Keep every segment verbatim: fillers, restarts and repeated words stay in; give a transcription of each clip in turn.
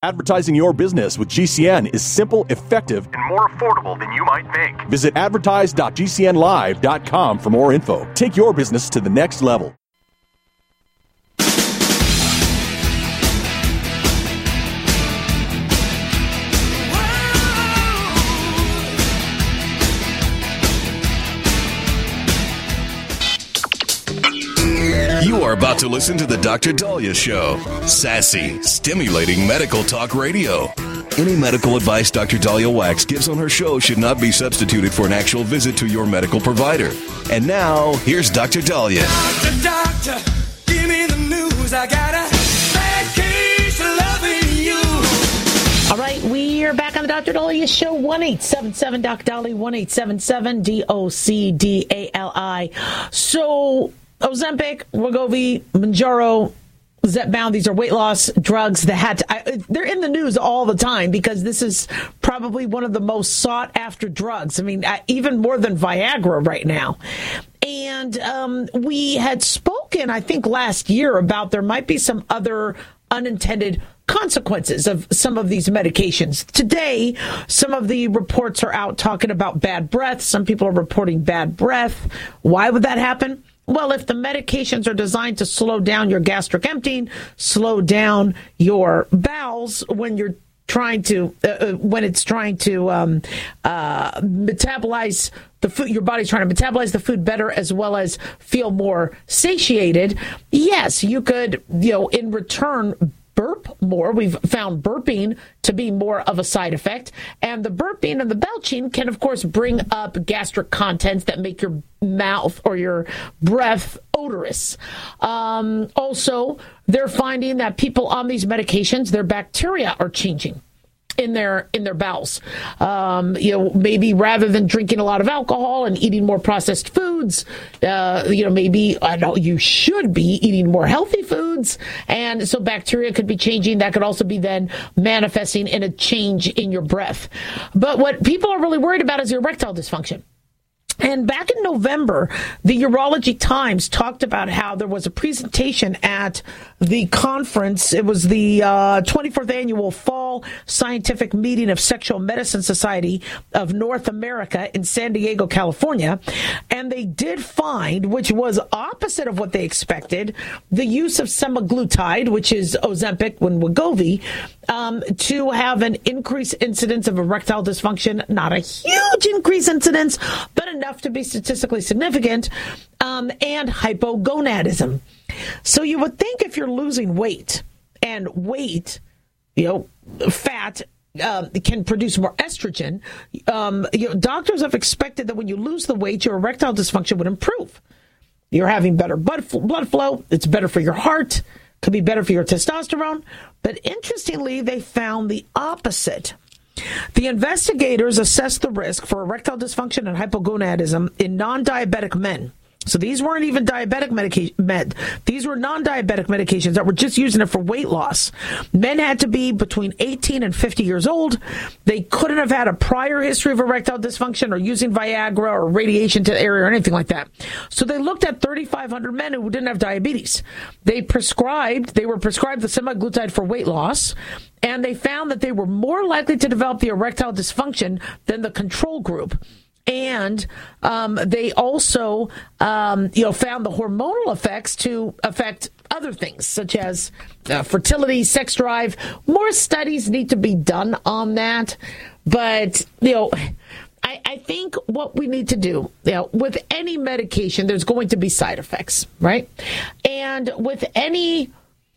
Advertising your business with G C N is simple, effective, and more affordable than you might think. Visit advertise dot g c n live dot com for more info. Take your business to the next level. You are about to listen to the Doctor Daliah Show. Sassy, stimulating medical talk radio. Any medical advice Doctor Daliah Wax gives on her show should not be substituted for an actual visit to your medical provider. And now, here's Doctor Daliah. Doctor, doctor, give me the news. I got a bad case of loving you. All right, we are back on the Doctor Daliah Show. one eight seven seven Doc Dolly, one eight seven seven D O C D A L I. So, Ozempic, Wegovy, Mounjaro, Zepbound, these are weight loss drugs that had to, I, they're in the news all the time because this is probably one of the most sought after drugs. I mean, even more than Viagra right now. And um, we had spoken, I think, last year about there might be some other unintended consequences of some of these medications. Today, some of the reports are out talking about bad breath. Some people are reporting bad breath. Why would that happen? Well, if the medications are designed to slow down your gastric emptying, slow down your bowels when you're trying to, uh, when it's trying to um, uh, metabolize the food, your body's trying to metabolize the food better as well as feel more satiated. Yes, you could, you know, in return, burp more. We've found burping to be more of a side effect. And the burping and the belching can, of course, bring up gastric contents that make your mouth or your breath odorous. Um, also, they're finding that people on these medications, their bacteria are changing in their in their bowels. Um, you know, maybe rather than drinking a lot of alcohol and eating more processed foods, uh, you know, maybe, I know you should be eating more healthy foods. And so bacteria could be changing. That could also be then manifesting in a change in your breath. But what people are really worried about is erectile dysfunction. And back in November, the Urology Times talked about how there was a presentation at the conference. It was the uh, twenty-fourth Annual Fall Scientific Meeting of Sexual Medicine Society of North America in San Diego, California. And they did find, which was opposite of what they expected, the use of semaglutide, which is Ozempic and Wegovy, um, to have an increased incidence of erectile dysfunction. Not a huge increase incidence, but enough to be statistically significant, um, and hypogonadism. So you would think if you're losing weight, and weight, you know, fat uh, can produce more estrogen, um, you know, doctors have expected that when you lose the weight, your erectile dysfunction would improve. You're having better blood blood flow. It's better for your heart. Could be better for your testosterone. But interestingly, they found the opposite. The investigators assessed the risk for erectile dysfunction and hypogonadism in non-diabetic men. So these weren't even diabetic medication. Med. These were non-diabetic medications that were just using it for weight loss. Men had to be between eighteen and fifty years old. They couldn't have had a prior history of erectile dysfunction or using Viagra or radiation to the area or anything like that. So they looked at thirty-five hundred men who didn't have diabetes. They prescribed, they were prescribed the semaglutide for weight loss, and they found that they were more likely to develop the erectile dysfunction than the control group. And um, they also, um, you know, found the hormonal effects to affect other things, such as uh, fertility, sex drive. More studies need to be done on that. But, you know, I, I think what we need to do, you know, with any medication, there's going to be side effects, right? And with any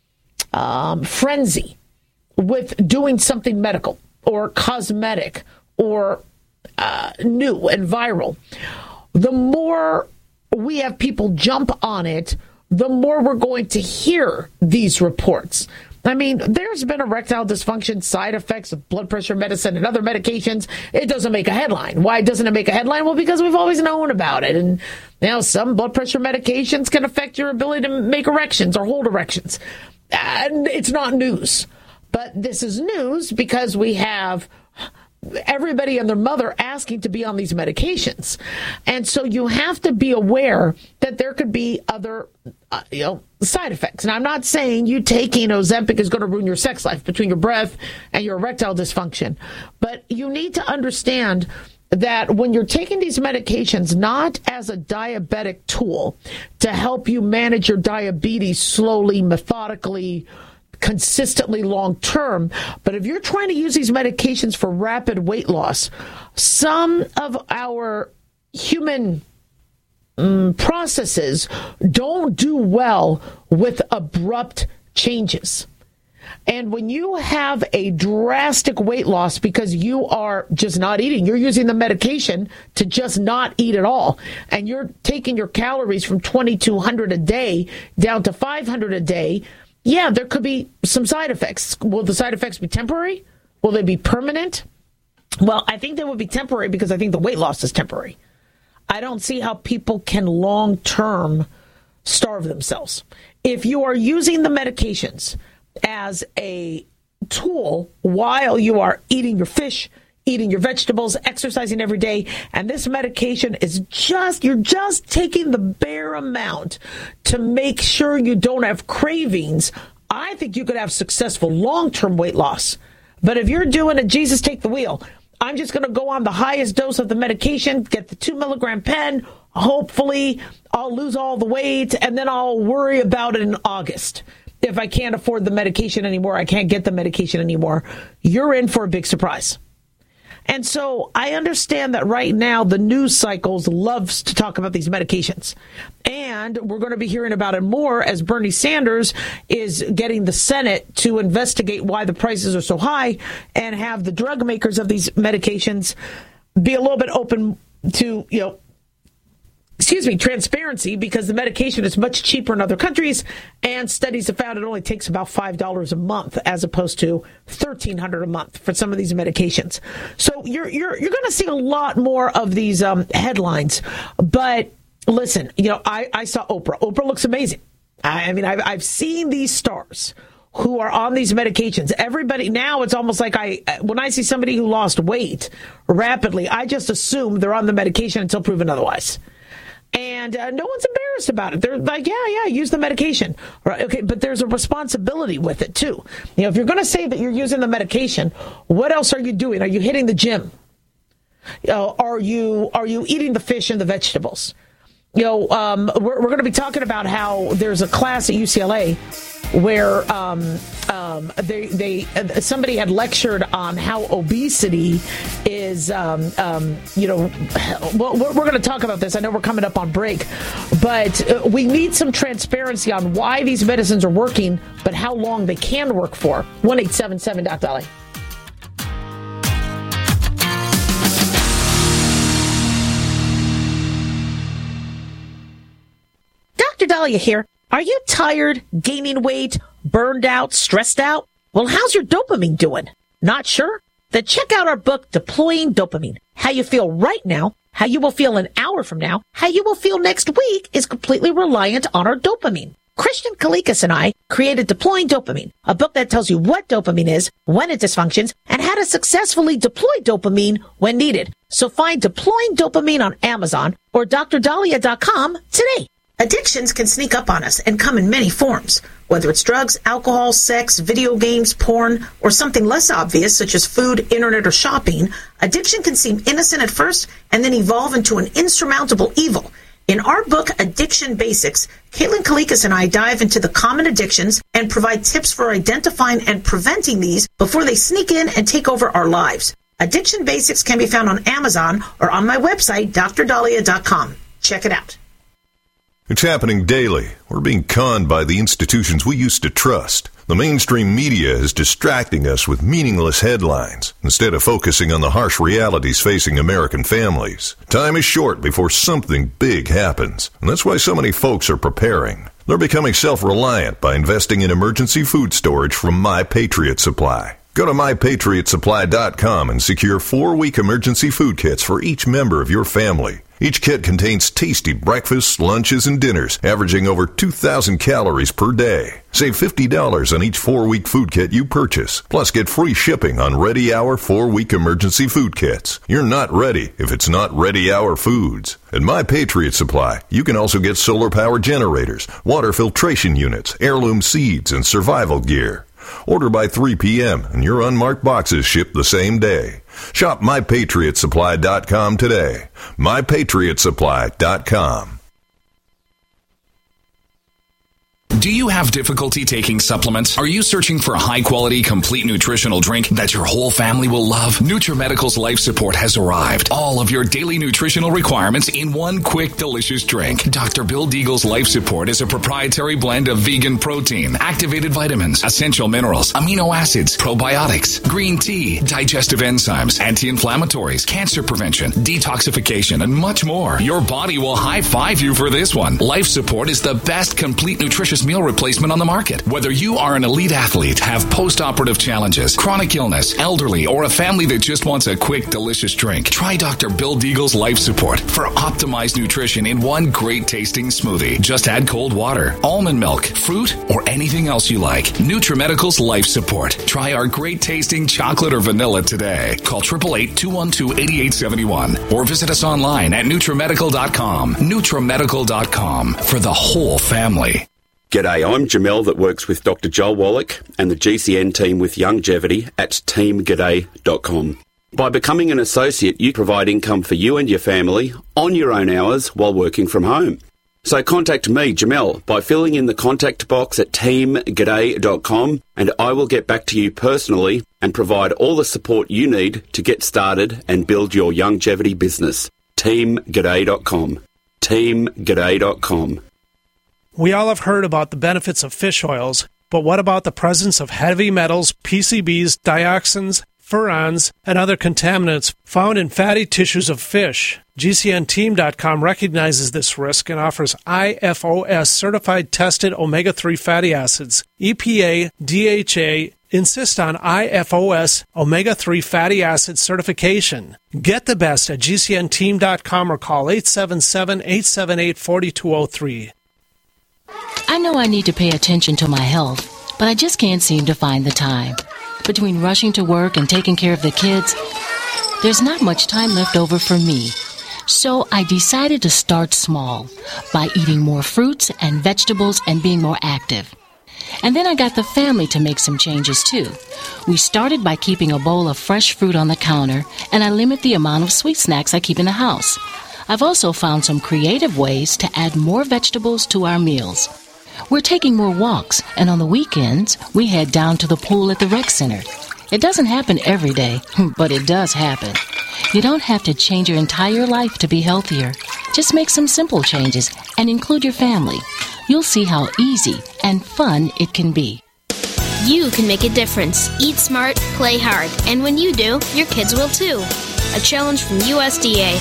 um, frenzy, with doing something medical or cosmetic or Uh, new and viral, the more we have people jump on it, the more we're going to hear these reports. I mean, there's been erectile dysfunction side effects of blood pressure medicine and other medications. It doesn't make a headline. Why doesn't it make a headline? Well, because we've always known about it. And now some blood pressure medications can affect your ability to make erections or hold erections. And it's not news. But this is news because we have everybody and their mother asking to be on these medications. And so you have to be aware that there could be other uh, you know, side effects. And I'm not saying you taking Ozempic is going to ruin your sex life between your breath and your erectile dysfunction. But you need to understand that when you're taking these medications, not as a diabetic tool to help you manage your diabetes slowly, methodically, consistently long term, but if you're trying to use these medications for rapid weight loss, some of our human um, processes don't do well with abrupt changes. And when you have a drastic weight loss because you are just not eating, you're using the medication to just not eat at all, and you're taking your calories from twenty-two hundred a day down to five hundred a day, yeah, there could be some side effects. Will the side effects be temporary? Will they be permanent? Well, I think they will be temporary because I think the weight loss is temporary. I don't see how people can long-term starve themselves. If you are using the medications as a tool while you are eating your fish, eating your vegetables, exercising every day, and this medication is just, you're just taking the bare amount to make sure you don't have cravings, I think you could have successful long-term weight loss. But if you're doing a Jesus take the wheel, I'm just going to go on the highest dose of the medication, get the two milligram pen, hopefully I'll lose all the weight, and then I'll worry about it in August. If I can't afford the medication anymore, I can't get the medication anymore, you're in for a big surprise. And so I understand that right now the news cycles loves to talk about these medications. And we're going to be hearing about it more as Bernie Sanders is getting the Senate to investigate why the prices are so high and have the drug makers of these medications be a little bit open to, you know, excuse me, transparency, because the medication is much cheaper in other countries, and studies have found it only takes about five dollars a month as opposed to thirteen hundred dollars a month for some of these medications. So you're you're you're going to see a lot more of these um, headlines. But listen, you know, I, I saw Oprah. Oprah looks amazing. I, I mean, I've I've seen these stars who are on these medications. Everybody now, it's almost like I when I see somebody who lost weight rapidly, I just assume they're on the medication until proven otherwise. And uh, no one's embarrassed about it. They're like, yeah, yeah, use the medication. Right, okay, but there's a responsibility with it, too. You know, if you're going to say that you're using the medication, what else are you doing? Are you hitting the gym? You know, are you are you eating the fish and the vegetables? You know, um, we're, we're going to be talking about how there's a class at U C L A where um, um, they they uh, somebody had lectured on how obesity is, um, um, you know, well, we're, we're going to talk about this. I know we're coming up on break, but uh, we need some transparency on why these medicines are working, but how long they can work for. one eight seven seven Doc Dolly. Doctor Dahlia here. Are you tired, gaining weight, burned out, stressed out? Well, how's your dopamine doing? Not sure? Then check out our book, Deploying Dopamine. How you feel right now, how you will feel an hour from now, how you will feel next week is completely reliant on our dopamine. Christian Kalikas and I created Deploying Dopamine, a book that tells you what dopamine is, when it dysfunctions, and how to successfully deploy dopamine when needed. So find Deploying Dopamine on Amazon or D R dahlia dot com today. Addictions can sneak up on us and come in many forms. Whether it's drugs, alcohol, sex, video games, porn, or something less obvious such as food, internet, or shopping, addiction can seem innocent at first and then evolve into an insurmountable evil. In our book, Addiction Basics, Caitlin Kalikas and I dive into the common addictions and provide tips for identifying and preventing these before they sneak in and take over our lives. Addiction Basics can be found on Amazon or on my website, D R dahlia dot com. Check it out. It's happening daily. We're being conned by the institutions we used to trust. The mainstream media is distracting us with meaningless headlines instead of focusing on the harsh realities facing American families. Time is short before something big happens, and that's why so many folks are preparing. They're becoming self-reliant by investing in emergency food storage from My Patriot Supply. Go to my patriot supply dot com and secure four-week emergency food kits for each member of your family. Each kit contains tasty breakfasts, lunches, and dinners, averaging over two thousand calories per day. Save fifty dollars on each four-week food kit you purchase. Plus, get free shipping on Ready Hour four-week emergency food kits. You're not ready if it's not Ready Hour Foods. At My Patriot Supply, you can also get solar power generators, water filtration units, heirloom seeds, and survival gear. Order by three p.m. and your unmarked boxes ship the same day. Shop my patriot supply dot com today. my patriot supply dot com. Do you have difficulty taking supplements? Are you searching for a high-quality, complete nutritional drink that your whole family will love? NutriMedical's Life Support has arrived. All of your daily nutritional requirements in one quick, delicious drink. Doctor Bill Deagle's Life Support is a proprietary blend of vegan protein, activated vitamins, essential minerals, amino acids, probiotics, green tea, digestive enzymes, anti-inflammatories, cancer prevention, detoxification, and much more. Your body will high-five you for this one. Life Support is the best complete nutritious meal replacement on the market. Whether you are an elite athlete, have post-operative challenges, chronic illness, elderly, or a family that just wants a quick, delicious drink, try Doctor Bill Deagle's Life Support for optimized nutrition in one great-tasting smoothie. Just add cold water, almond milk, fruit, or anything else you like. NutriMedical's Life Support. Try our great-tasting chocolate or vanilla today. Call eight eight eight, two one two, eight eight seven one or visit us online at NutriMedical dot com. NutriMedical dot com for the whole family. G'day, I'm Jamel that works with Doctor Joel Wallach and the G C N team with Longevity at team g'day dot com. By becoming an associate, you provide income for you and your family on your own hours while working from home. So contact me, Jamel, by filling in the contact box at team g'day dot com and I will get back to you personally and provide all the support you need to get started and build your longevity business. team g'day dot com. team g'day dot com. We all have heard about the benefits of fish oils, but what about the presence of heavy metals, P C Bs, dioxins, furans, and other contaminants found in fatty tissues of fish? G C N team dot com recognizes this risk and offers I F O S certified tested omega three fatty acids. E P A, D H A insist on I F O S omega three fatty acid certification. Get the best at G C N team dot com or call eight seven seven, eight seven eight, four two zero three. I know I need to pay attention to my health, but I just can't seem to find the time. Between rushing to work and taking care of the kids, there's not much time left over for me. So I decided to start small by eating more fruits and vegetables and being more active. And then I got the family to make some changes too. We started by keeping a bowl of fresh fruit on the counter, and I limit the amount of sweet snacks I keep in the house. I've also found some creative ways to add more vegetables to our meals. We're taking more walks, and on the weekends, we head down to the pool at the rec center. It doesn't happen every day, but it does happen. You don't have to change your entire life to be healthier. Just make some simple changes and include your family. You'll see how easy and fun it can be. You can make a difference. Eat smart, play hard, and when you do, your kids will too. A challenge from U S D A.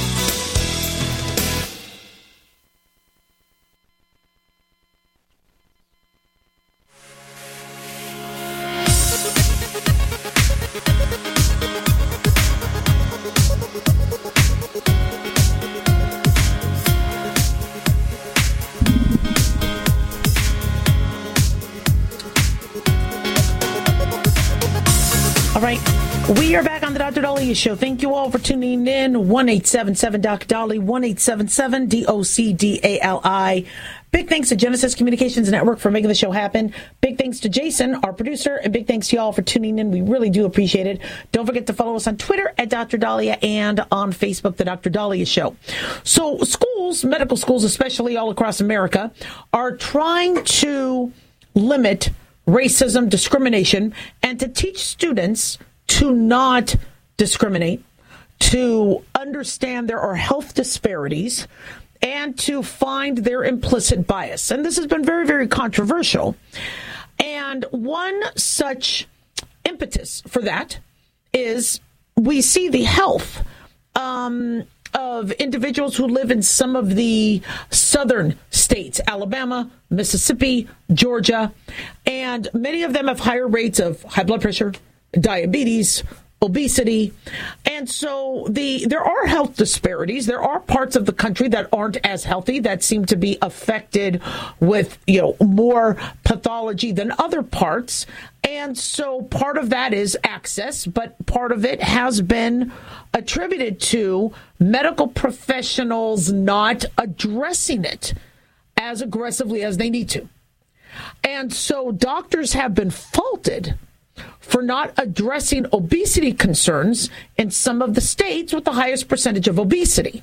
We are back on the Doctor Daliah Show. Thank you all for tuning in. one eight seven seven Doc Dolly, one eight seven seven D O C D A L I. Big thanks to Genesis Communications Network for making the show happen. Big thanks to Jason, our producer, and big thanks to y'all for tuning in. We really do appreciate it. Don't forget to follow us on Twitter at Doctor Daliah and on Facebook, The Doctor Daliah Show. So schools, medical schools especially all across America, are trying to limit racism, discrimination, and to teach students to not discriminate, to understand there are health disparities, and to find their implicit bias. And this has been very, very controversial. And one such impetus for that is we see the health um, of individuals who live in some of the southern states, Alabama, Mississippi, Georgia, and many of them have higher rates of high blood pressure, diabetes, obesity. And so the there are health disparities. There are parts of the country that aren't as healthy, that seem to be affected with, you know, more pathology than other parts. And so part of that is access, but part of it has been attributed to medical professionals not addressing it as aggressively as they need to. And so doctors have been faulted for not addressing obesity concerns in some of the states with the highest percentage of obesity.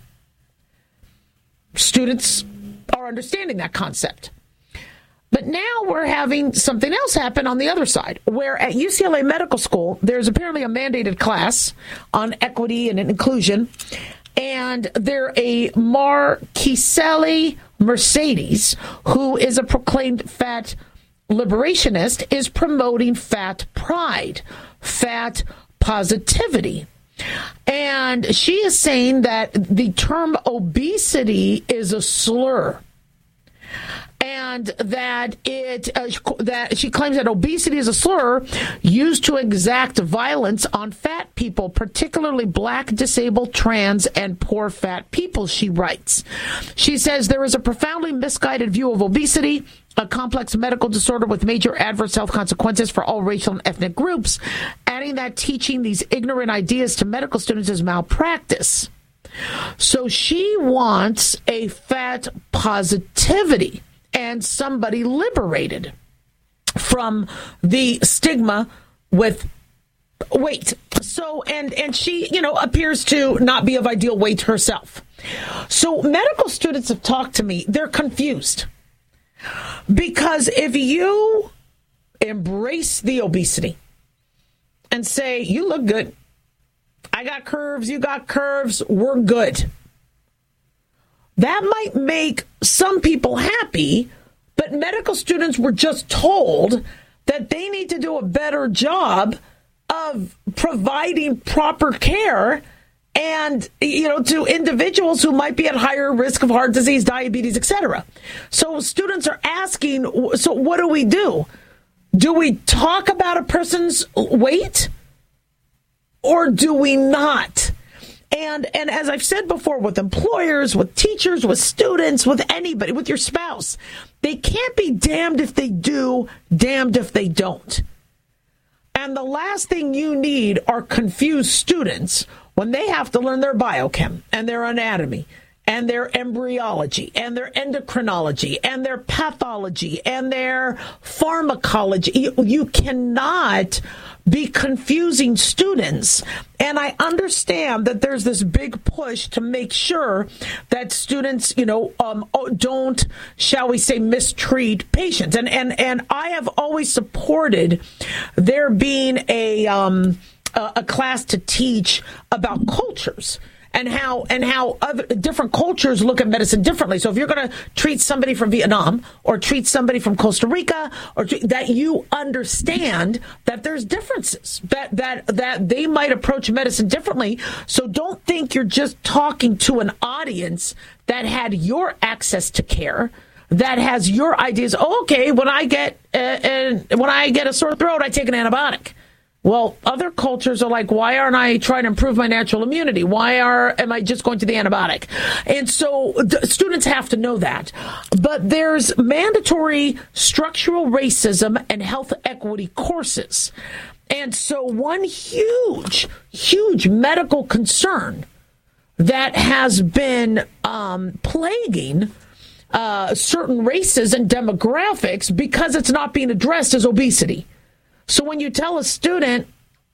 Students are understanding that concept. But now we're having something else happen on the other side, where at U C L A Medical School, there's apparently a mandated class on equity and inclusion, and there a Marquisele Mercedes, who is a proclaimed fat liberationist, is promoting fat pride, fat positivity. And she is saying that the term obesity is a slur. And that it uh, that she claims that obesity is a slur used to exact violence on fat people, particularly black, disabled, trans, and poor fat people, she writes. She says there is a profoundly misguided view of obesity, a complex medical disorder with major adverse health consequences for all racial and ethnic groups, adding that teaching these ignorant ideas to medical students is malpractice. So she wants a fat positivity and somebody liberated from the stigma with weight. So, and, and she, you know, appears to not be of ideal weight herself. So medical students have talked to me. They're confused. Because if you embrace the obesity and say, you look good, I got curves, you got curves, we're good, that might make some people happy, but medical students were just told that they need to do a better job of providing proper care and, you know, to individuals who might be at higher risk of heart disease, diabetes, et cetera. So students are asking, so what do we do? Do we talk about a person's weight or do we not? And and as I've said before, with employers, with teachers, with students, with anybody, with your spouse, they can't be damned if they do, damned if they don't. And the last thing you need are confused students when they have to learn their biochem and their anatomy and their embryology and their endocrinology and their pathology and their pharmacology. You, you cannot be confusing students. And I understand that there's this big push to make sure that students, you know, um, don't, shall we say, mistreat patients. And and and I have always supported there being a um, a, a class to teach about cultures. And how and how other different cultures look at medicine differently. So if you're going to treat somebody from Vietnam or treat somebody from Costa Rica, or treat, that you understand that there's differences, that that that they might approach medicine differently. So don't think you're just talking to an audience that had your access to care, that has your ideas. Oh, okay, when I get uh, uh, when I get a sore throat, I take an antibiotic. Well, other cultures are like, why aren't I trying to improve my natural immunity? Why are am I just going to the antibiotic? And so the students have to know that. But there's mandatory structural racism and health equity courses. And so one huge, huge medical concern that has been um, plaguing uh, certain races and demographics because it's not being addressed is obesity. So when you tell a student,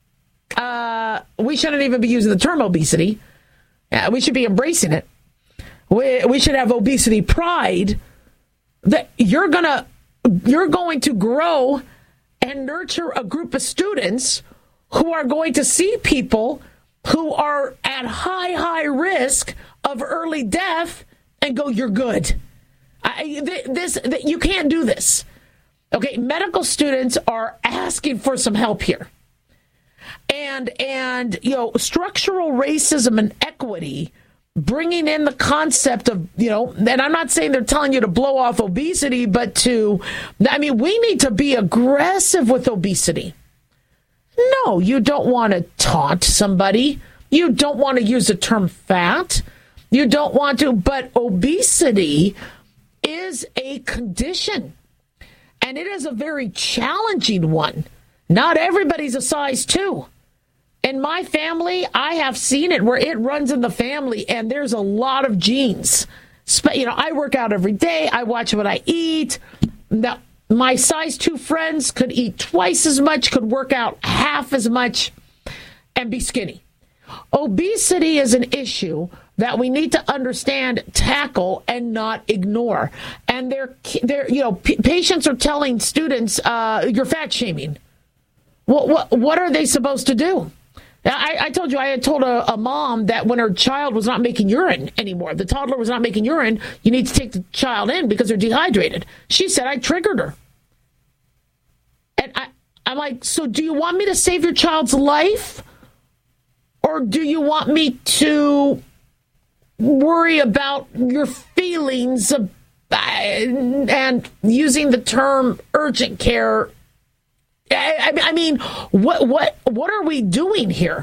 uh, we shouldn't even be using the term obesity, uh, we should be embracing it, we, we should have obesity pride, that you're gonna, you're going to grow and nurture a group of students who are going to see people who are at high, high risk of early death and go, you're good. I, this, this you can't do this. Okay, medical students are asking for some help here. And, and you know, structural racism and equity, bringing in the concept of, you know, and I'm not saying they're telling you to blow off obesity, but to, I mean, we need to be aggressive with obesity. No, you don't want to taunt somebody. You don't want to use the term fat. You don't want to, but obesity is a condition, and it is a very challenging one. Not everybody's a size two. In my family, I have seen it where it runs in the family, and there's a lot of genes. You know, I work out every day. I watch what I eat. Now, my size two friends could eat twice as much, could work out half as much, and be skinny. Obesity is an issue that we need to understand, tackle, and not ignore. And they're, they're you know, p- patients are telling students, uh, you're fat shaming. What, what, what are they supposed to do? I, I told you, I had told a, a mom that when her child was not making urine anymore, the toddler was not making urine, you need to take the child in because they're dehydrated. She said, I triggered her. And I, I'm like, so do you want me to save your child's life? Or do you want me to worry about your feelings of, and using the term urgent care? I, I mean, what what what are we doing here?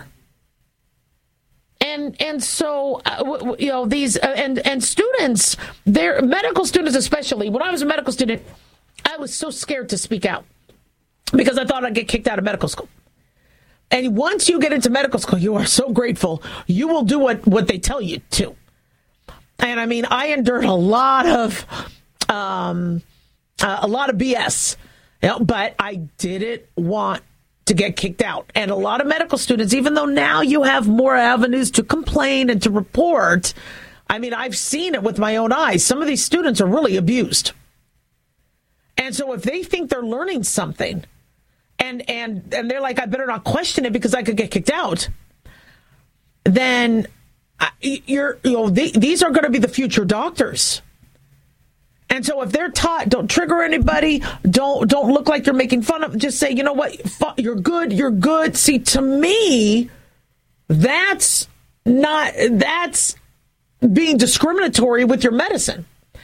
And and so uh, you know these uh, and and students, they're medical students especially. When I was a medical student, I was so scared to speak out because I thought I'd get kicked out of medical school. And once you get into medical school, you are so grateful. You will do what, what they tell you to. And I mean, I endured a lot of um, uh, a lot of B S, you know, but I didn't want to get kicked out. And a lot of medical students, even though now you have more avenues to complain and to report, I mean, I've seen it with my own eyes. Some of these students are really abused. And so if they think they're learning something, and and and they're like, I better not question it because I could get kicked out, then you're you know they, these are going to be the future doctors. And so if they're taught, don't trigger anybody, don't don't look like you're making fun of, just say, you know what, you're good, you're good. See, to me, that's not that's being discriminatory with your medicine.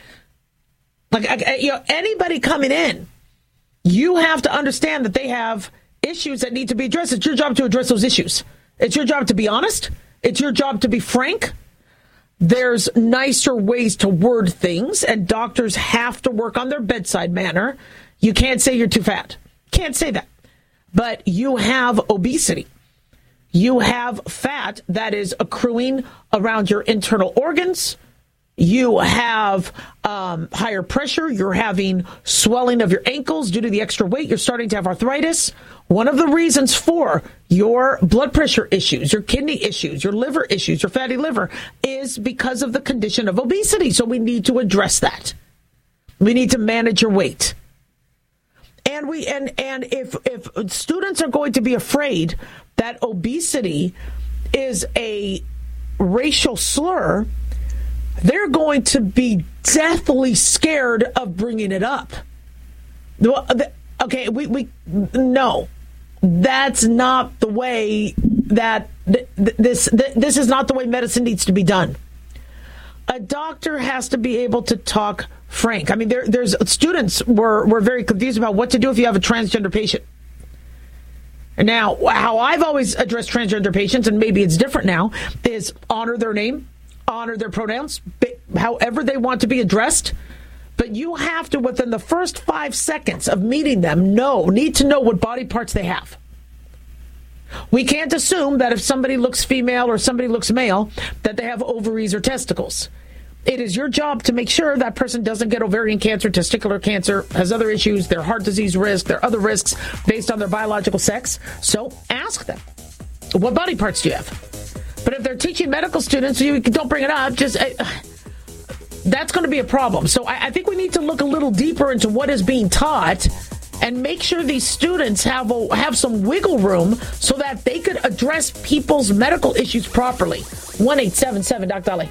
Like, you know, anybody coming in, you have to understand that they have issues that need to be addressed. It's your job to address those issues. It's your job to be honest. It's your job to be frank. There's nicer ways to word things, and doctors have to work on their bedside manner. You can't say you're too fat. Can't say that. But you have obesity. You have fat that is accruing around your internal organs. You have um, higher pressure. You're having swelling of your ankles due to the extra weight. You're starting to have arthritis. One of the reasons for your blood pressure issues, your kidney issues, your liver issues, your fatty liver is because of the condition of obesity. So we need to address that. We need to manage your weight. And we and and if if students are going to be afraid that obesity is a racial slur, they're going to be deathly scared of bringing it up. Okay, we, we no, that's not the way that th- this th- this is not the way medicine needs to be done. A doctor has to be able to talk frank. I mean, there, there's students were were very confused about what to do if you have a transgender patient. Now, how I've always addressed transgender patients, and maybe it's different now, is honor their name, honor their pronouns, however they want to be addressed. But you have to, within the first five seconds of meeting them, know, need to know what body parts they have. We can't assume that if somebody looks female or somebody looks male, that they have ovaries or testicles. It is your job to make sure that person doesn't get ovarian cancer, testicular cancer, has other issues, their heart disease risk, their other risks based on their biological sex. So ask them, what body parts do you have? But if they're teaching medical students, you don't bring it up, just uh, that's going to be a problem. So I, I think we need to look a little deeper into what is being taught and make sure these students have a, have some wiggle room so that they could address people's medical issues properly. one eight seven seven Doc Dolly.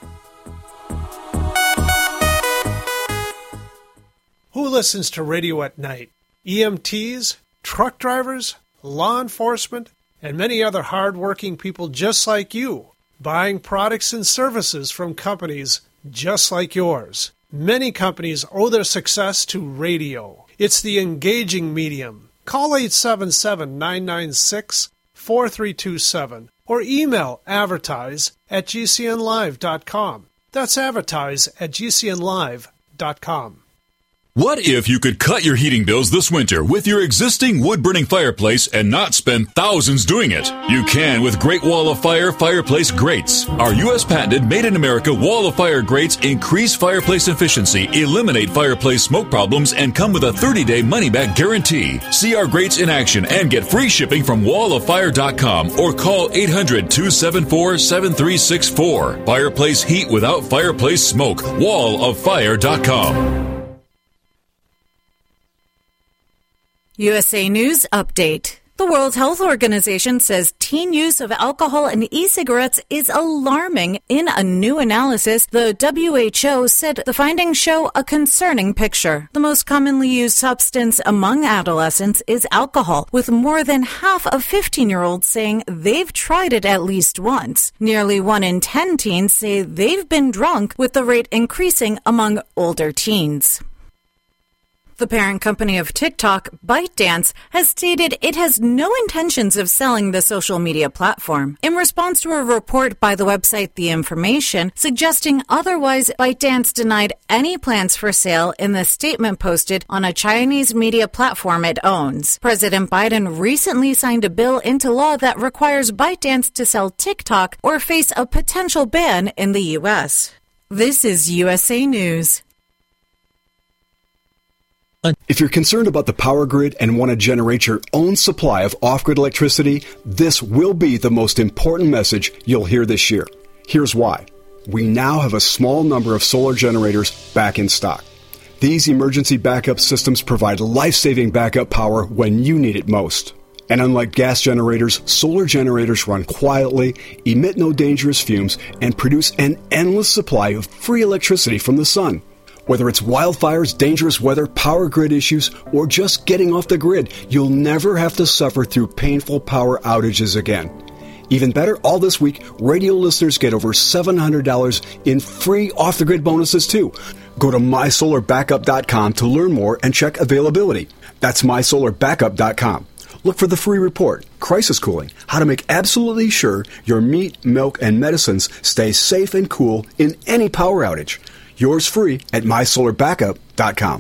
Who listens to radio at night? E M Ts, truck drivers, law enforcement, and many other hard-working people just like you, buying products and services from companies just like yours. Many companies owe their success to radio. It's the engaging medium, call eight seven seven, nine nine six, four three two seven or email advertise at g c n live dot com. That's advertise at g c n live dot com. What if you could cut your heating bills this winter with your existing wood-burning fireplace and not spend thousands doing it? You can with Great Wall of Fire fireplace grates. Our U S patented made-in-America Wall of Fire grates increase fireplace efficiency, eliminate fireplace smoke problems, and come with a thirty-day money-back guarantee. See our grates in action and get free shipping from wall of fire dot com or call eight hundred, two seven four, seven three six four. Fireplace heat without fireplace smoke. wall of fire dot com. U S A News Update. The World Health Organization says teen use of alcohol and e-cigarettes is alarming. In a new analysis, the W H O said the findings show a concerning picture. The most commonly used substance among adolescents is alcohol, with more than half of fifteen-year-olds saying they've tried it at least once. Nearly one in ten teens say they've been drunk, with the rate increasing among older teens. The parent company of TikTok, ByteDance, has stated it has no intentions of selling the social media platform. In response to a report by the website The Information suggesting otherwise, ByteDance denied any plans for sale in the statement posted on a Chinese media platform it owns. President Biden recently signed a bill into law that requires ByteDance to sell TikTok or face a potential ban in the U S. This is U S A News. If you're concerned about the power grid and want to generate your own supply of off-grid electricity, this will be the most important message you'll hear this year. Here's why. We now have a small number of solar generators back in stock. These emergency backup systems provide life-saving backup power when you need it most. And unlike gas generators, solar generators run quietly, emit no dangerous fumes, and produce an endless supply of free electricity from the sun. Whether it's wildfires, dangerous weather, power grid issues, or just getting off the grid, you'll never have to suffer through painful power outages again. Even better, all this week, radio listeners get over seven hundred dollars in free off-the-grid bonuses too. Go to my solar backup dot com to learn more and check availability. That's my solar backup dot com. Look for the free report, Crisis Cooling, how to make absolutely sure your meat, milk, and medicines stay safe and cool in any power outage. Yours free at my solar backup dot com.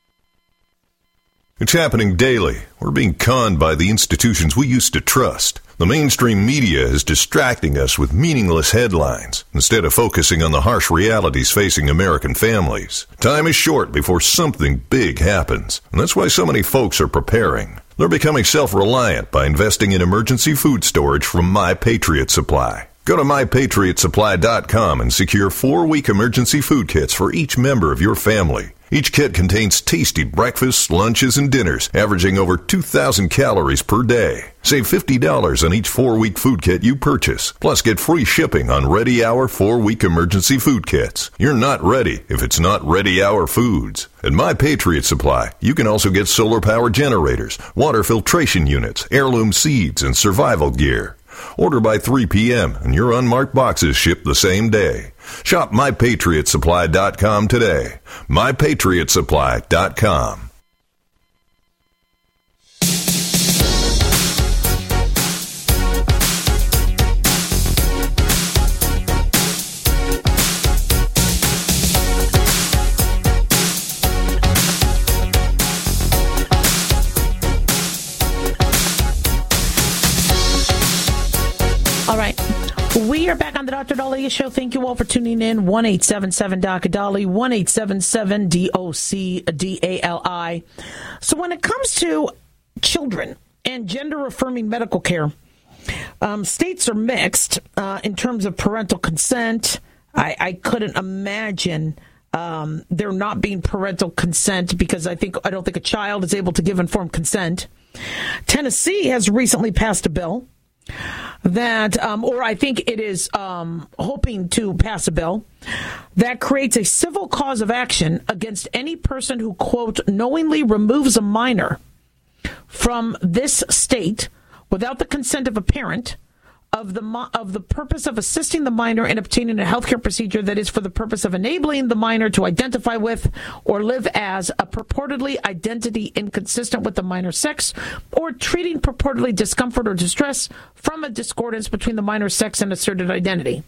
It's happening daily. We're being conned by the institutions we used to trust. The mainstream media is distracting us with meaningless headlines instead of focusing on the harsh realities facing American families. Time is short before something big happens, and that's why so many folks are preparing. They're becoming self-reliant by investing in emergency food storage from My Patriot Supply. Go to my patriot supply dot com and secure four-week emergency food kits for each member of your family. Each kit contains tasty breakfasts, lunches, and dinners, averaging over two thousand calories per day. Save fifty dollars on each four-week food kit you purchase. Plus, get free shipping on Ready Hour four-week emergency food kits. You're not ready if it's not Ready Hour Foods. At My Patriot Supply, you can also get solar power generators, water filtration units, heirloom seeds, and survival gear. Order by three p.m. and your unmarked boxes ship the same day. Shop my patriot supply dot com today. my patriot supply dot com. All right. We are back on the Doctor Daliah Show. Thank you all for tuning in. one eight seven seven D O C D A L I, one eight seven seven D O C D A L I. So when it comes to children and gender-affirming medical care, um, states are mixed uh, in terms of parental consent. I, I couldn't imagine um, there not being parental consent because I think I don't think a child is able to give informed consent. Tennessee has recently passed a bill that, um, or I think it is um, hoping to pass a bill that creates a civil cause of action against any person who, quote, knowingly removes a minor from this state without the consent of a parent, of the mo- of the purpose of assisting the minor in obtaining a healthcare procedure that is for the purpose of enabling the minor to identify with or live as a purportedly identity inconsistent with the minor's sex, or treating purportedly discomfort or distress from a discordance between the minor's sex and asserted identity.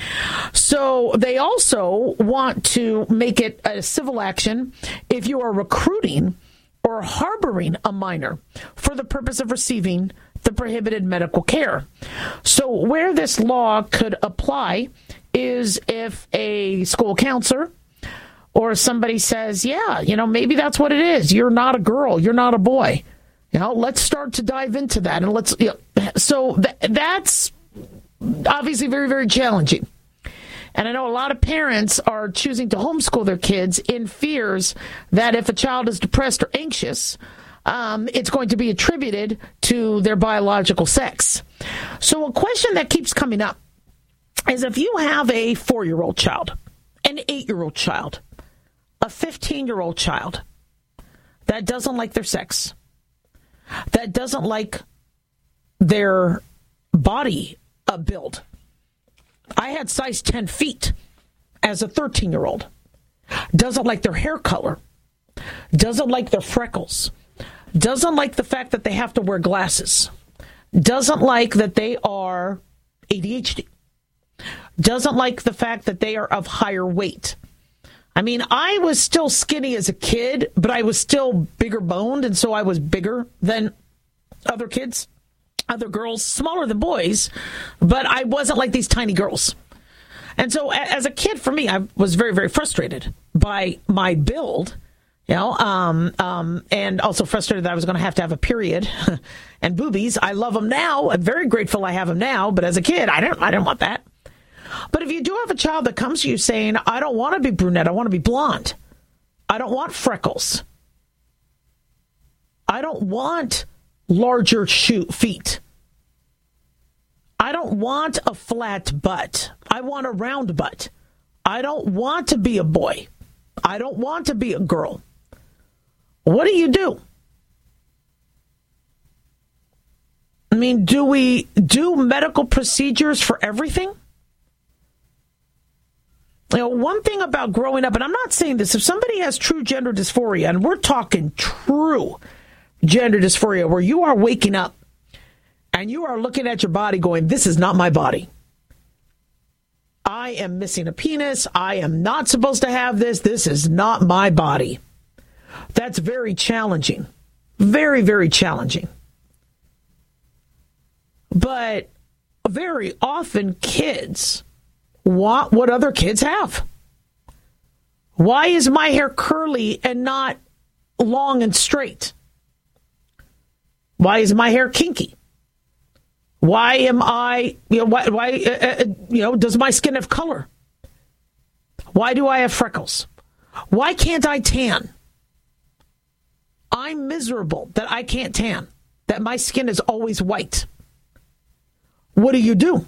So they also want to make it a civil action if you are recruiting or harboring a minor for the purpose of receiving the prohibited medical care. So where this law could apply is if a school counselor or somebody says, yeah, you know, maybe that's what it is. You're not a girl. You're not a boy. You know, let's start to dive into that. And let's, you know, so th- that's obviously very, very challenging. And I know a lot of parents are choosing to homeschool their kids in fears that if a child is depressed or anxious, um, it's going to be attributed to their biological sex. So a question that keeps coming up is if you have a four-year-old child, an eight-year-old child, a fifteen-year-old child that doesn't like their sex, that doesn't like their body uh, build. I had size ten feet as a thirteen-year-old. Doesn't like their hair color. Doesn't like their freckles. Doesn't like the fact that they have to wear glasses. Doesn't like that they are A D H D. Doesn't like the fact that they are of higher weight. I mean, I was still skinny as a kid, but I was still bigger boned, and so I was bigger than other kids. Other girls, smaller than boys, but I wasn't like these tiny girls. And so as a kid, for me, I was very, very frustrated by my build, you know, um, um, and also frustrated that I was going to have to have a period and boobies. I love them now. I'm very grateful I have them now, but as a kid, I didn't, I didn't want that. But if you do have a child that comes to you saying, I don't want to be brunette, I want to be blonde. I don't want freckles. I don't want larger shoe feet. I don't want a flat butt. I want a round butt. I don't want to be a boy. I don't want to be a girl. What do you do? I mean, do we do medical procedures for everything? You know, one thing about growing up, and I'm not saying this, if somebody has true gender dysphoria, and we're talking true gender dysphoria, where you are waking up and you are looking at your body going, this is not my body. I am missing a penis. I am not supposed to have this. This is not my body. That's very challenging. Very, very challenging. But very often kids want what other kids have. Why is my hair curly and not long and straight? Why is my hair kinky? Why am I, you know, why, why uh, uh, you know, does my skin have color? Why do I have freckles? Why can't I tan? I'm miserable that I can't tan, that my skin is always white. What do you do?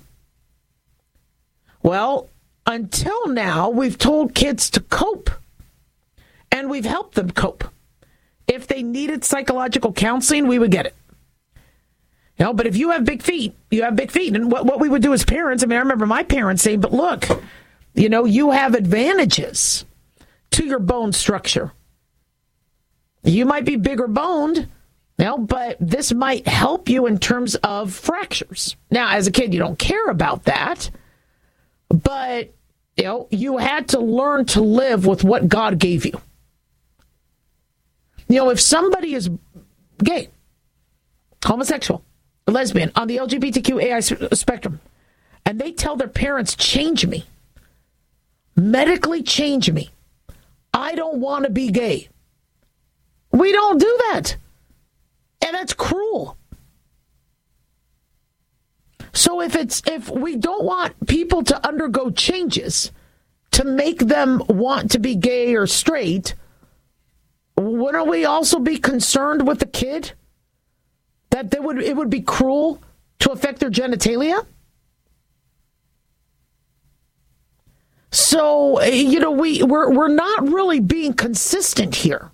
Well, until now, we've told kids to cope, and we've helped them cope. If they needed psychological counseling, we would get it. You know, but if you have big feet, you have big feet. And what, what we would do as parents, I mean, I remember my parents saying, but look, you know, you have advantages to your bone structure. You might be bigger boned, you know, but this might help you in terms of fractures. Now, as a kid, you don't care about that, but, you know, you had to learn to live with what God gave you. You know, if somebody is gay, homosexual, lesbian, on the L G B T Q A I spectrum, and they tell their parents, change me, medically change me, I don't want to be gay. We don't do that. And that's cruel. So if it's if we don't want people to undergo changes to make them want to be gay or straight, wouldn't we also be concerned with the kid? That they would it would be cruel to affect their genitalia? So, you know, we, we're, we're not really being consistent here.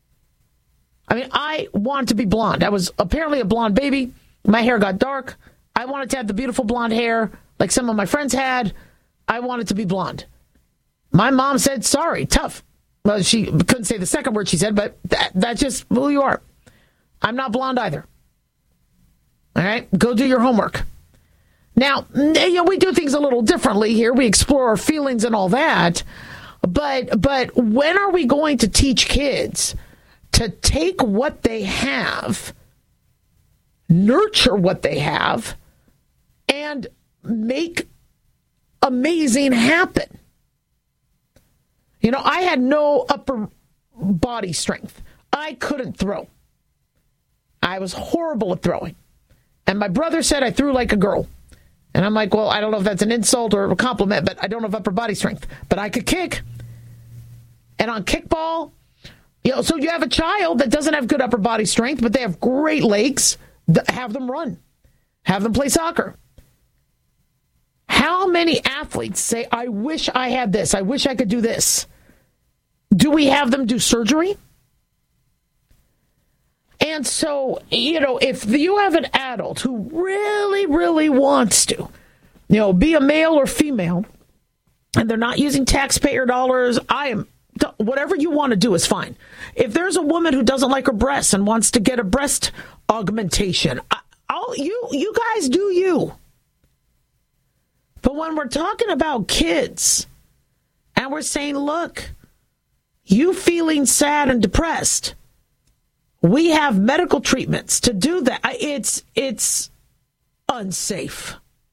I mean, I want to be blonde. I was apparently a blonde baby. My hair got dark. I wanted to have the beautiful blonde hair like some of my friends had. I wanted to be blonde. My mom said, sorry, tough. Well, she couldn't say the second word she said, but that, that's just who you are. I'm not blonde either. All right? Go do your homework. Now, you know, we do things a little differently here. We explore our feelings and all that. But but when are we going to teach kids to take what they have, nurture what they have, and make amazing happen? You know, I had no upper body strength. I couldn't throw. I was horrible at throwing. And my brother said I threw like a girl. And I'm like, well, I don't know if that's an insult or a compliment, but I don't have upper body strength. But I could kick. And on kickball, you know, so you have a child that doesn't have good upper body strength, but they have great legs. Have them run. Have them play soccer. How many athletes say, I wish I had this. I wish I could do this. Do we have them do surgery? And so, you know, if you have an adult who really, really wants to, you know, be a male or female, and they're not using taxpayer dollars, I am, whatever you want to do is fine. If there's a woman who doesn't like her breasts and wants to get a breast augmentation, I'll, you, you guys do you. But when we're talking about kids, and we're saying, look, you feeling sad and depressed, we have medical treatments to do that. It's it's unsafe.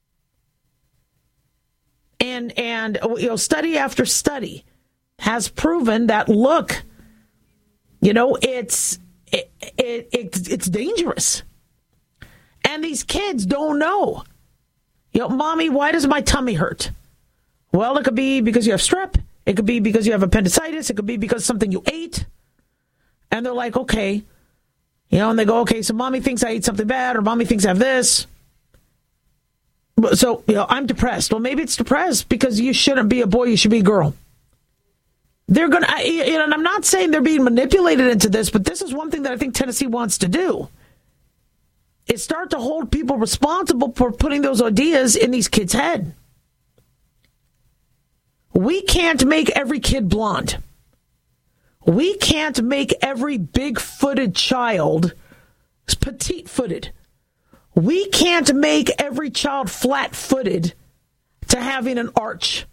And and you know, study after study has proven that, look, you know, it's it, it, it it's dangerous. And these kids don't know. You know, mommy, why does my tummy hurt? Well, it could be because you have strep. It could be because you have appendicitis. It could be because something you ate. And they're like, okay. You know, and they go, okay, so mommy thinks I ate something bad, or mommy thinks I have this. So, you know, I'm depressed. Well, maybe it's depressed because you shouldn't be a boy, you should be a girl. They're going to, you know, and I'm not saying they're being manipulated into this, but this is one thing that I think Tennessee wants to do, is start to hold people responsible for putting those ideas in these kids' head. We can't make every kid blonde. We can't make every big-footed child petite-footed. We can't make every child flat-footed to having an arch.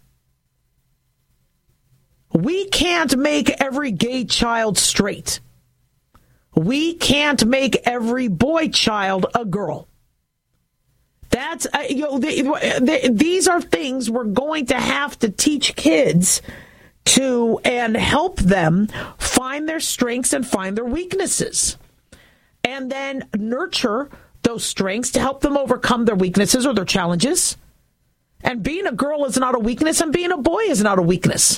We can't make every gay child straight. We can't make every boy child a girl. That's uh, you know, they, they, these are things we're going to have to teach kids to and help them find their strengths and find their weaknesses, and then nurture those strengths to help them overcome their weaknesses or their challenges. And being a girl is not a weakness, and being a boy is not a weakness.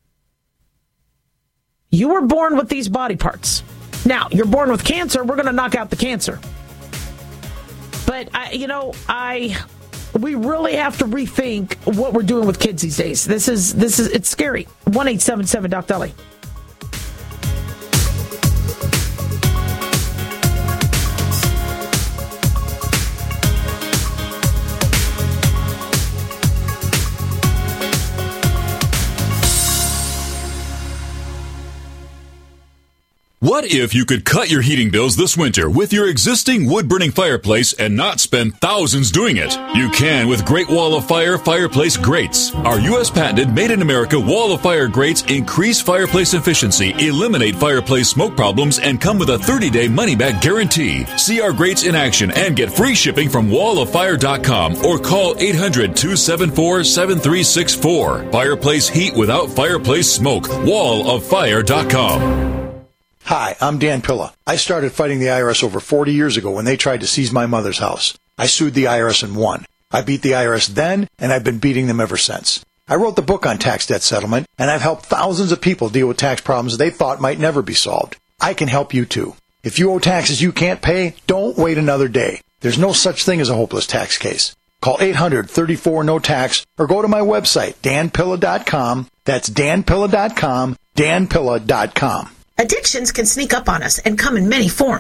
You were born with these body parts. Now, you're born with cancer, we're going to knock out the cancer. But, I, you know, I... we really have to rethink what we're doing with kids these days. This is, this is, it's scary. one eight seven seven Doc Dolly. What if you could cut your heating bills this winter with your existing wood-burning fireplace and not spend thousands doing it? You can with Great Wall of Fire Fireplace Grates. Our U S patented made-in-America Wall of Fire grates increase fireplace efficiency, eliminate fireplace smoke problems, and come with a thirty-day money-back guarantee. See our grates in action and get free shipping from wall of fire dot com or call eight hundred, two seven four, seven three six four. Fireplace heat without fireplace smoke. wall of fire dot com. Hi, I'm Dan Pilla. I started fighting the I R S over forty years ago when they tried to seize my mother's house. I sued the I R S and won. I beat the I R S then, and I've been beating them ever since. I wrote the book on tax debt settlement, and I've helped thousands of people deal with tax problems they thought might never be solved. I can help you too. If you owe taxes you can't pay, don't wait another day. There's no such thing as a hopeless tax case. Call eight hundred, thirty-four, no tax or go to my website, dan pilla dot com. That's dan pilla dot com, dan pilla dot com. Addictions can sneak up on us and come in many forms.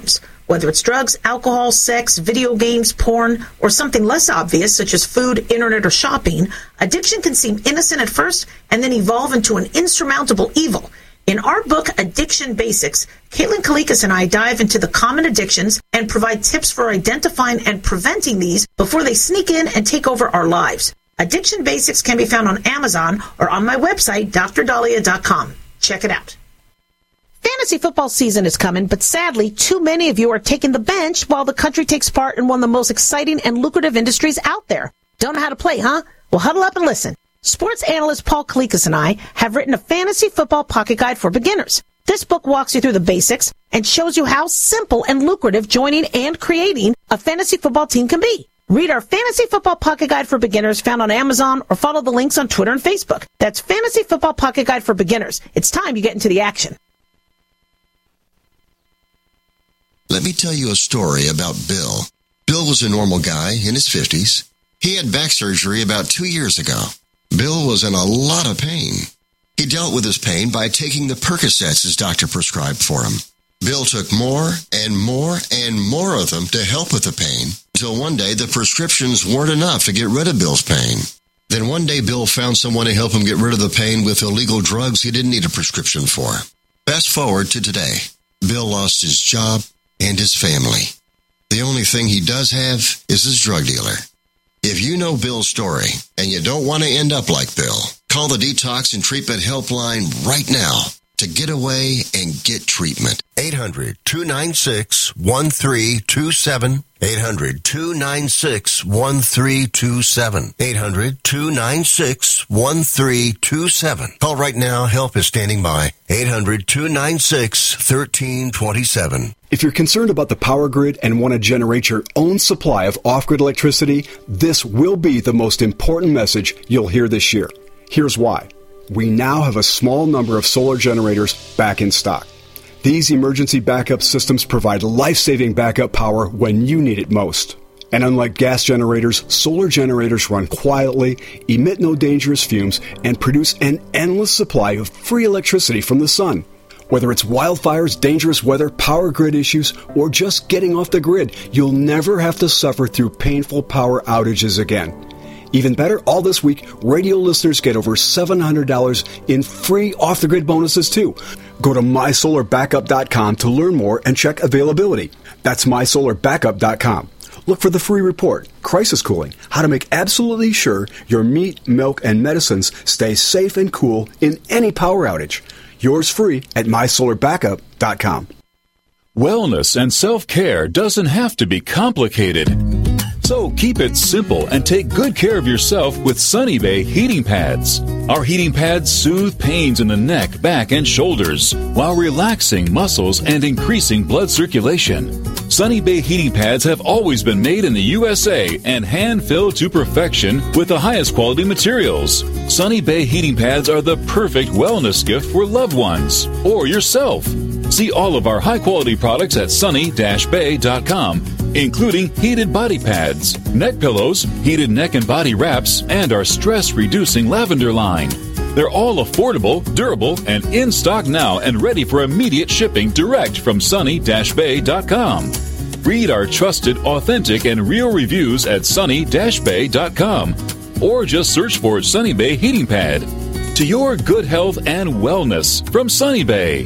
Whether it's drugs, alcohol, sex, video games, porn, or something less obvious such as food, internet, or shopping, addiction can seem innocent at first and then evolve into an insurmountable evil. In our book, Addiction Basics, Caitlin Kalikas and I dive into the common addictions and provide tips for identifying and preventing these before they sneak in and take over our lives. Addiction Basics can be found on Amazon or on my website, d r dahlia dot com. Check it out. Fantasy football season is coming, but sadly, too many of you are taking the bench while the country takes part in one of the most exciting and lucrative industries out there. Don't know how to play, huh? Well, huddle up and listen. Sports analyst Paul Kalikas and I have written a fantasy football pocket guide for beginners. This book walks you through the basics and shows you how simple and lucrative joining and creating a fantasy football team can be. Read our Fantasy Football Pocket Guide for Beginners found on Amazon or follow the links on Twitter and Facebook. That's Fantasy Football Pocket Guide for Beginners. It's time you get into the action. Let me tell you a story about Bill. Bill was a normal guy in his fifties. He had back surgery about two years ago. Bill was in a lot of pain. He dealt with his pain by taking the Percocets his doctor prescribed for him. Bill took more and more and more of them to help with the pain, until one day the prescriptions weren't enough to get rid of Bill's pain. Then one day Bill found someone to help him get rid of the pain with illegal drugs he didn't need a prescription for. Fast forward to today. Bill lost his job and his family. The only thing he does have is his drug dealer. If you know Bill's story and you don't want to end up like Bill, call the Detox and Treatment Helpline right now to get away and get treatment. eight hundred, two nine six, one three two seven. eight hundred, two nine six, one three two seven. eight hundred, two nine six, one three two seven. Call right now. Help is standing by. eight hundred, two nine six, one three two seven. If you're concerned about the power grid and want to generate your own supply of off-grid electricity, this will be the most important message you'll hear this year. Here's why. We now have a small number of solar generators back in stock. These emergency backup systems provide life-saving backup power when you need it most. And unlike gas generators, solar generators run quietly, emit no dangerous fumes, and produce an endless supply of free electricity from the sun. Whether it's wildfires, dangerous weather, power grid issues, or just getting off the grid, you'll never have to suffer through painful power outages again. Even better, all this week, radio listeners get over seven hundred dollars in free off-the-grid bonuses, too. Go to my solar backup dot com to learn more and check availability. That's my solar backup dot com. Look for the free report, Crisis Cooling, how to make absolutely sure your meat, milk, and medicines stay safe and cool in any power outage. Yours free at my solar backup dot com. Wellness and self-care doesn't have to be complicated. So keep it simple and take good care of yourself with Sunny Bay heating pads. Our heating pads soothe pains in the neck, back, and shoulders while relaxing muscles and increasing blood circulation. Sunny Bay heating pads have always been made in the U S A and hand-filled to perfection with the highest quality materials. Sunny Bay heating pads are the perfect wellness gift for loved ones or yourself. See all of our high-quality products at sunny dash bay dot com, including heated body pads, neck pillows, heated neck and body wraps, and our stress-reducing lavender line. They're all affordable, durable, and in stock now and ready for immediate shipping direct from sunny dash bay dot com. Read our trusted, authentic, and real reviews at sunny dash bay dot com or just search for Sunny Bay Heating Pad. To your good health and wellness from Sunny Bay.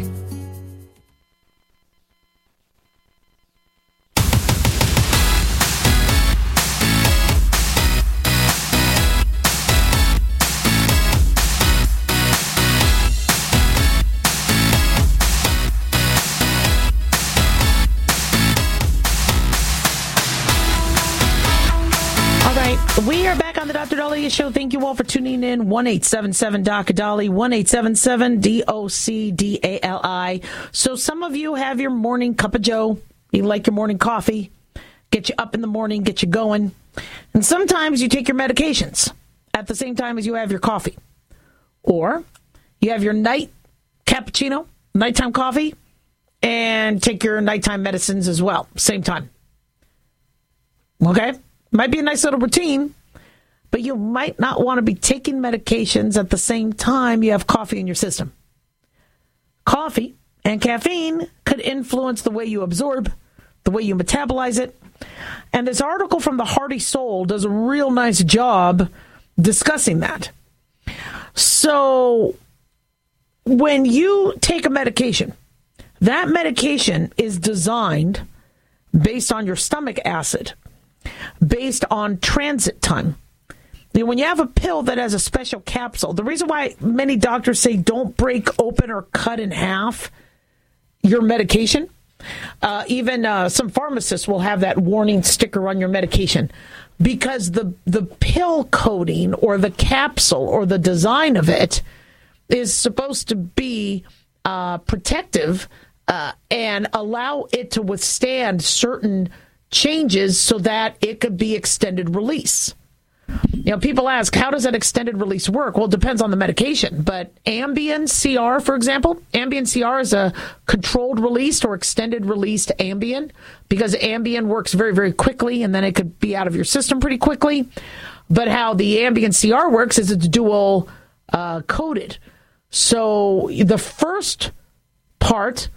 We are back on the Doctor Dahlia Show. Thank you all for tuning in. one eight seven seven D O C D A L I, one eight seven seven D O C D A L I. So some of you have your morning cup of joe. You like your morning coffee. Get you up in the morning, get you going. And sometimes you take your medications at the same time as you have your coffee. Or you have your night cappuccino, nighttime coffee, and take your nighttime medicines as well, same time. Okay? Might be a nice little routine, but you might not want to be taking medications at the same time you have coffee in your system. Coffee and caffeine could influence the way you absorb the way you metabolize it. And this article from the Hearty Soul does a real nice job discussing that. So when you take a medication, that medication is designed based on your stomach acid, based on transit time. You know, when you have a pill that has a special capsule, the reason why many doctors say don't break open or cut in half your medication, uh, even uh, some pharmacists will have that warning sticker on your medication, because the the pill coating or the capsule or the design of it is supposed to be uh, protective uh, and allow it to withstand certain changes so that it could be extended release. You know, people ask, how does that extended release work? Well, it depends on the medication. But Ambien C R, for example, Ambien C R is a controlled released or extended released Ambien, because Ambien works very, very quickly, and then it could be out of your system pretty quickly. But how the Ambien C R works is it's dual uh, coated. So the first part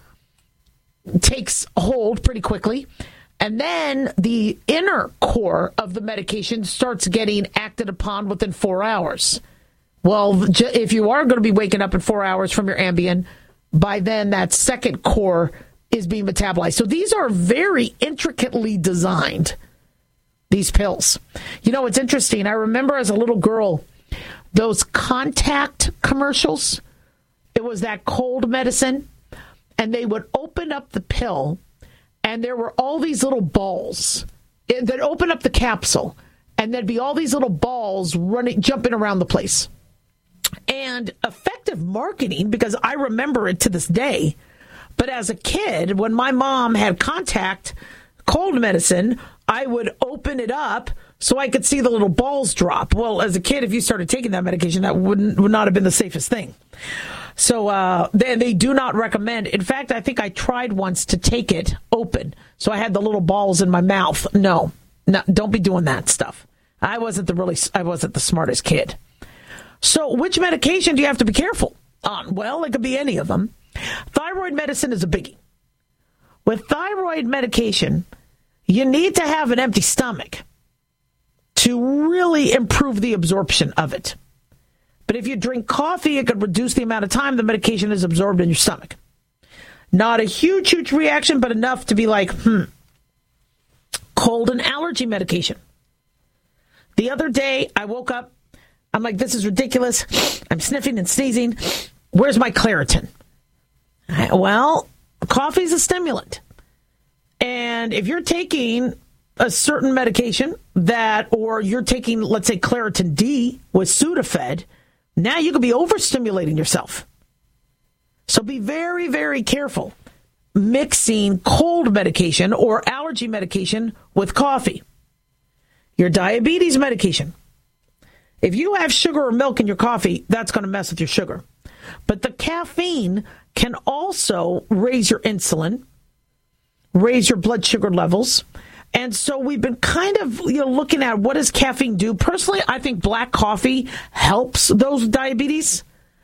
takes hold pretty quickly, and then the inner core of the medication starts getting acted upon within four hours. Well, if you are going to be waking up in four hours from your Ambien, by then that second core is being metabolized. So these are very intricately designed, these pills. You know, it's interesting. I remember as a little girl, those Contact commercials. It was that cold medicine, and they would open up the pill, and there were all these little balls that open up the capsule, and there'd be all these little balls running, jumping around the place. And effective marketing, because I remember it to this day. But as a kid, when my mom had Contact cold medicine, I would open it up so I could see the little balls drop. Well, as a kid, if you started taking that medication, that wouldn't would not have been the safest thing. So uh, they, they do not recommend. In fact, I think I tried once to take it open, so I had the little balls in my mouth. No, no, don't be doing that stuff. I wasn't the really, I wasn't the smartest kid. So, which medication do you have to be careful on? Well, it could be any of them. Thyroid medicine is a biggie. With thyroid medication, you need to have an empty stomach to really improve the absorption of it. But if you drink coffee, it could reduce the amount of time the medication is absorbed in your stomach. Not a huge, huge reaction, but enough to be like, hmm. Cold and allergy medication. The other day, I woke up. I'm like, this is ridiculous. I'm sniffing and sneezing. Where's my Claritin? I, well, coffee's a stimulant. And if you're taking a certain medication that, or you're taking, let's say, Claritin D with Sudafed, now you could be overstimulating yourself. So be very, very careful mixing cold medication or allergy medication with coffee. Your diabetes medication. If you have sugar or milk in your coffee, that's going to mess with your sugar. But the caffeine can also raise your insulin, raise your blood sugar levels. And so we've been kind of, you know, looking at what does caffeine do. Personally, I think black coffee helps those with diabetes.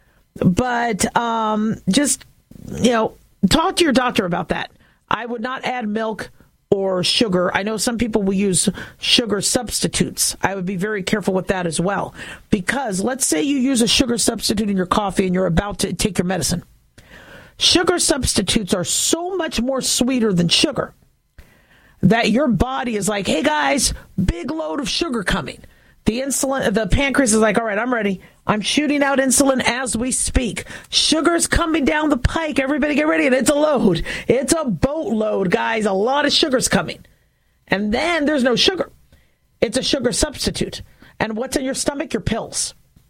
But um, just, you know, talk to your doctor about that. I would not add milk or sugar. I know some people will use sugar substitutes. I would be very careful with that as well. Because let's say you use a sugar substitute in your coffee and you're about to take your medicine. Sugar substitutes are so much more sweeter than sugar that your body is like, hey guys, big load of sugar coming. The insulin, the pancreas is like, all right, I'm ready. I'm shooting out insulin as we speak. Sugar's coming down the pike. Everybody get ready. And it's a load. It's a boatload, guys. A lot of sugar's coming. And then there's no sugar. It's a sugar substitute. And what's in your stomach? Your pills.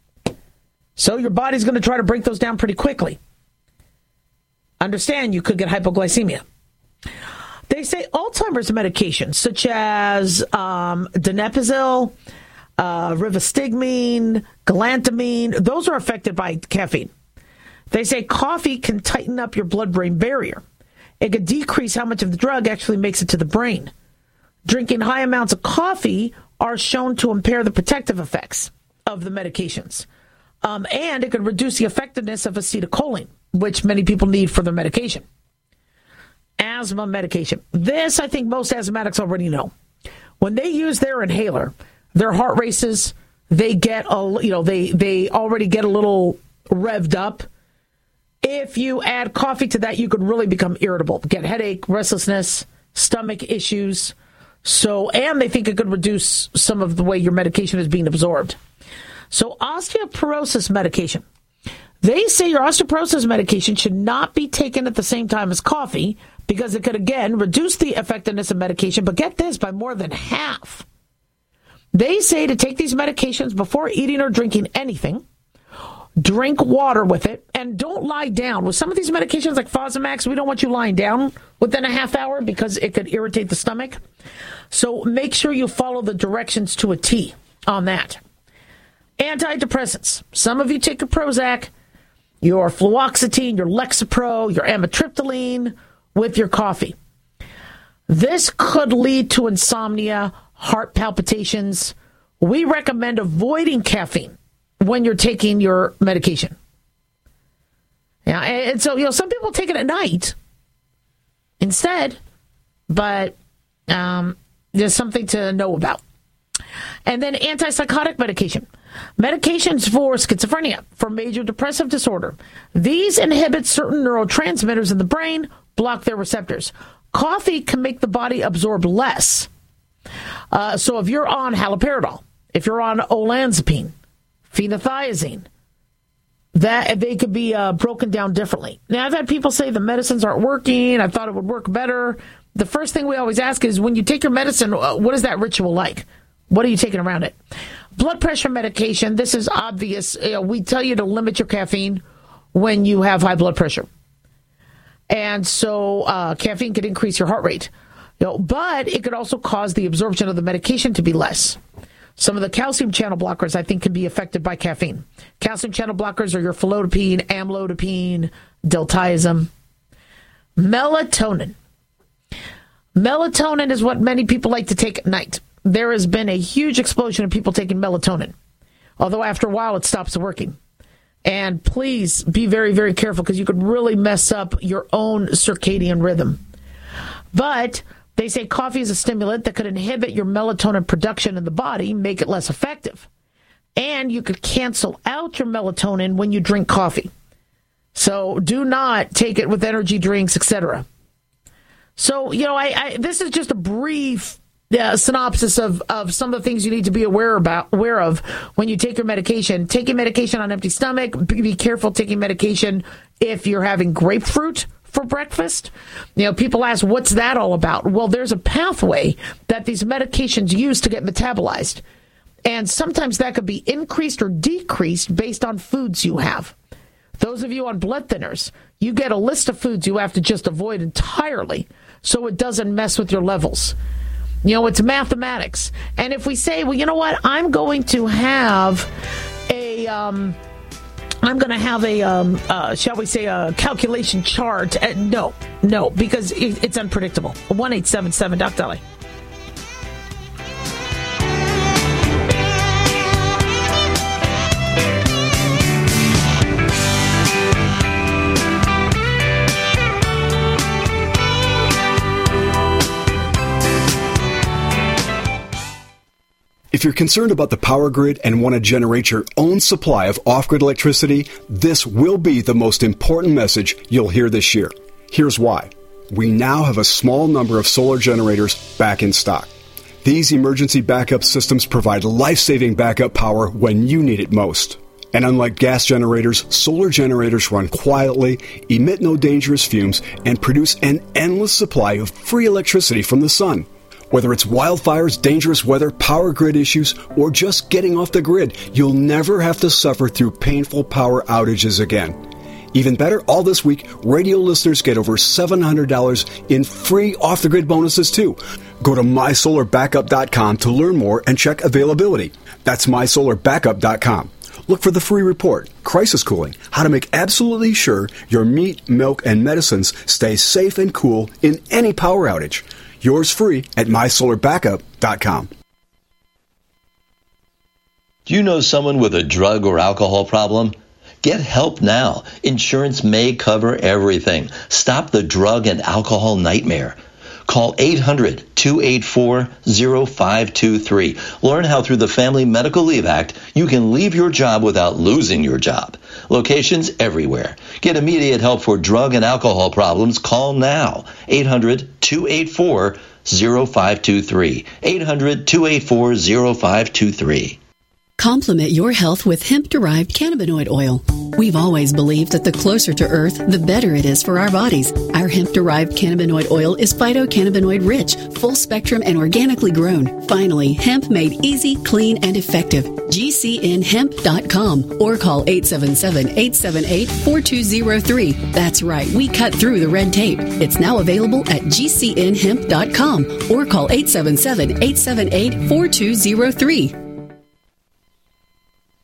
So your body's going to try to break those down pretty quickly. Understand, you could get hypoglycemia. They say Alzheimer's medications, such as um, donepezil, uh, rivastigmine, galantamine, those are affected by caffeine. They say coffee can tighten up your blood-brain barrier. It could decrease how much of the drug actually makes it to the brain. Drinking high amounts of coffee are shown to impair the protective effects of the medications. Um, and it could reduce the effectiveness of acetylcholine, which many people need for their medication. asthma medication. This, I think most asthmatics already know. When they use their inhaler, their heart races, they get a, you know, they, they already get a little revved up. If you add coffee to that, you could really become irritable, get headache, restlessness, stomach issues. So, and they think it could reduce some of the way your medication is being absorbed. So osteoporosis medication. They say your osteoporosis medication should not be taken at the same time as coffee because it could, again, reduce the effectiveness of medication, but get this, by more than half. They say to take these medications before eating or drinking anything. Drink water with it, and don't lie down. With some of these medications like Fosamax, we don't want you lying down within a half hour because it could irritate the stomach. So make sure you follow the directions to a T on that. Antidepressants. Some of you take your Prozac, your fluoxetine, your Lexapro, your amitriptyline with your coffee. This could lead to insomnia, heart palpitations. We recommend avoiding caffeine when you're taking your medication. Yeah, and so, you know, some people take it at night instead, but um, there's something to know about. And then antipsychotic medication. Medications for schizophrenia, for major depressive disorder. These inhibit certain neurotransmitters in the brain, block their receptors. Coffee can make the body absorb less. Uh, so if you're on haloperidol, if you're on olanzapine, phenothiazine, that they could be uh, broken down differently. Now, I've had people say the medicines aren't working. I thought it would work better. The first thing we always ask is, when you take your medicine, uh, what is that ritual like? What are you taking around it? Blood pressure medication, this is obvious. You know, we tell you to limit your caffeine when you have high blood pressure. And so uh, caffeine could increase your heart rate. You know, but it could also cause the absorption of the medication to be less. Some of the calcium channel blockers, I think, can be affected by caffeine. Calcium channel blockers are your felodipine, amlodipine, diltiazem. Melatonin. Melatonin is what many people like to take at night. There has been a huge explosion of people taking melatonin, although after a while it stops working. And please be very, very careful because you could really mess up your own circadian rhythm. But they say coffee is a stimulant that could inhibit your melatonin production in the body, make it less effective. And you could cancel out your melatonin when you drink coffee. So do not take it with energy drinks, et cetera. So, you know, I, I this is just a brief uh, synopsis of, of some of the things you need to be aware about aware of when you take your medication. Taking medication on empty stomach, be, be careful taking medication if you're having grapefruit for breakfast. You know, people ask, what's that all about? Well, there's a pathway that these medications use to get metabolized. And sometimes that could be increased or decreased based on foods you have. Those of you on blood thinners, you get a list of foods you have to just avoid entirely so it doesn't mess with your levels. You know, it's mathematics. And if we say, well, you know what, I'm going to have a... Um, I'm going to have a, um, uh, shall we say, a calculation chart. Uh, no, no, because it, it's unpredictable. one eight seven seven Doc Dolly. If you're concerned about the power grid and want to generate your own supply of off-grid electricity, this will be the most important message you'll hear this year. Here's why. We now have a small number of solar generators back in stock. These emergency backup systems provide life-saving backup power when you need it most. And unlike gas generators, solar generators run quietly, emit no dangerous fumes, and produce an endless supply of free electricity from the sun. Whether it's wildfires, dangerous weather, power grid issues, or just getting off the grid, you'll never have to suffer through painful power outages again. Even better, all this week, radio listeners get over seven hundred dollars in free off-the-grid bonuses, too. Go to my solar backup dot com to learn more and check availability. That's my solar backup dot com. Look for the free report, Crisis Cooling, how to make absolutely sure your meat, milk, and medicines stay safe and cool in any power outage. Yours free at my solar backup dot com. Do you know someone with a drug or alcohol problem? Get help now. Insurance may cover everything. Stop the drug and alcohol nightmare. Call eight hundred, two eight four, zero five two three. Learn how through the Family Medical Leave Act, you can leave your job without losing your job. Locations everywhere. Get immediate help for drug and alcohol problems. Call now. eight hundred, two eight four, zero five two three. eight hundred, two eight four, zero five two three. Complement your health with hemp-derived cannabinoid oil. We've always believed that the closer to Earth, the better it is for our bodies. Our hemp-derived cannabinoid oil is phytocannabinoid rich, full spectrum, and organically grown. Finally, hemp made easy, clean, and effective. G C N hemp dot com or call eight seven seven, eight seven eight, four two zero three. That's right, we cut through the red tape. It's now available at G C N hemp dot com or call eight seven seven, eight seven eight, four two zero three.